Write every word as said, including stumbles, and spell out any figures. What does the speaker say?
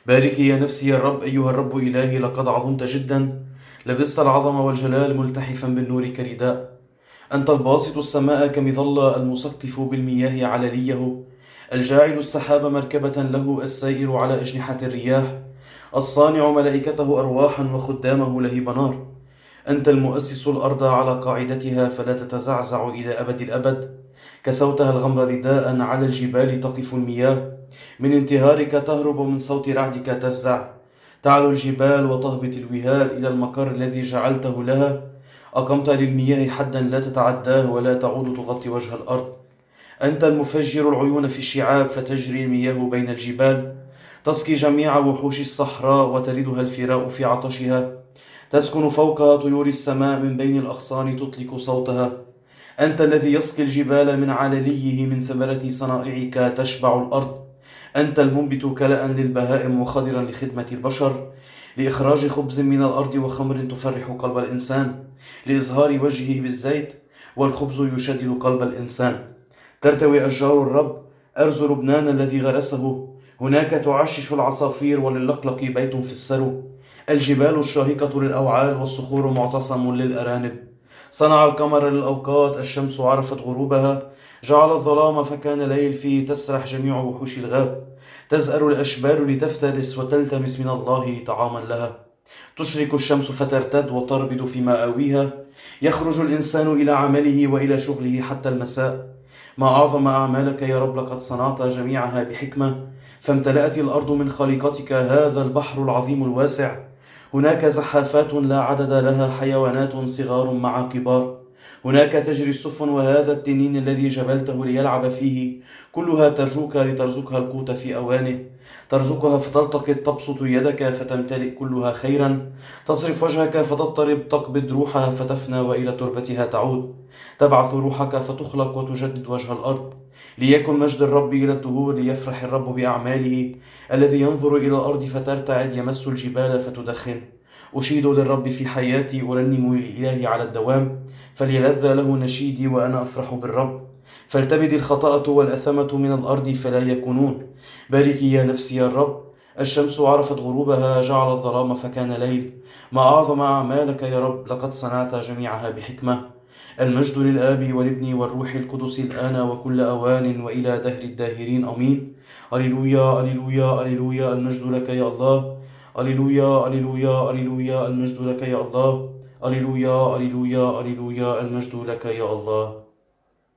باركي يا نفسي يا الرب أيها الرب إلهي، لقد عظمت جدا، لبست العظمة والجلال ملتحفا بالنور كرداء. أنت الباسط السماء كمظلة، المسقف بالمياه علليه، الجاعل السحاب مركبة له، السائر على أجنحة الرياح، الصانع ملائكته أرواحا وخدامه لهيب نار. أنت المؤسس الأرض على قاعدتها فلا تتزعزع إلى أبد الأبد، كسوتها الغمر رداء على الجبال تقف المياه، من انتهارك تهرب، من صوت رعدك تفزع. تعلو الجبال وتهبط الوهاد إلى المقر الذي جعلته لها. أقمت للمياه حدا لا تتعداه ولا تعود تغطي وجه الأرض. أنت المفجر العيون في الشعاب فتجري المياه بين الجبال، تسقي جميع وحوش الصحراء وتردها الفراء في عطشها. تسكن فوق طيور السماء، من بين الأغصان تطلق صوتها. أنت الذي يسقي الجبال من علليه، من ثمرة صنائعك تشبع الأرض. أنت المنبت كلأ للبهائم وخضرا لخدمة البشر، لإخراج خبز من الأرض وخمر تفرح قلب الإنسان، لإزهار وجهه بالزيت، والخبز يشدد قلب الإنسان. ترتوي أشجار الرب أرز لبنان الذي غرسه، هناك تعشش العصافير، وللقلق بيت في السرو. الجبال الشاهقة للأوعال، والصخور معتصم للأرانب. صنع القمر للأوقات، الشمس عرفت غروبها، جعل الظلام فكان ليل، فيه تسرح جميع وحوش الغاب. تزأر الأشبال لتفترس وتلتمس من الله طعاما لها. تشرق الشمس فترتد وتربد في مآويها. يخرج الإنسان إلى عمله وإلى شغله حتى المساء. ما أعظم أعمالك يا رب، لقد صنعت جميعها بحكمة، فامتلأت الأرض من خليقتك، هذا البحر العظيم الواسع. هناك زحافات لا عدد لها، حيوانات صغار مع كبار. هناك تجري السفن، وهذا التنين الذي جبلته ليلعب فيه، كلها ترجوك لترزقها القوت في أوانه. ترزقها فتلتقط، تبسط يدك فتمتلئ كلها خيرا. تصرف وجهك فتضطرب، تقبض روحها فتفنى وإلى تربتها تعود. تبعث روحك فتخلق وتجدد وجه الأرض. ليكن مجد الرب إلى الدهور، ليفرح الرب بأعماله. الذي ينظر إلى الأرض فترتعد، يمس الجبال فتدخن. أشيد للرب في حياتي، أرنم لإلهي على الدوام. فليلذ له نشيدي وأنا أفرح بالرب. فلتبد الخطأة والأثمة من الأرض فلا يكونون. باركي يا نفسي يا الرب. الشمس عرفت غروبها، جعل الظلام فكان ليل. ما أعظم أعمالك يا رب، لقد صنعت جميعها بحكمة. المجد للآب والابن والروح القدس الآن وكل أوان وإلى دهر الداهرين أمين. أليلويا أليلويا أليلويا، المجد لك يا الله. أليلويا أليلويا أليلويا، المجد لك يا الله. أليلويا أليلويا أليلويا، المجد لك يا الله.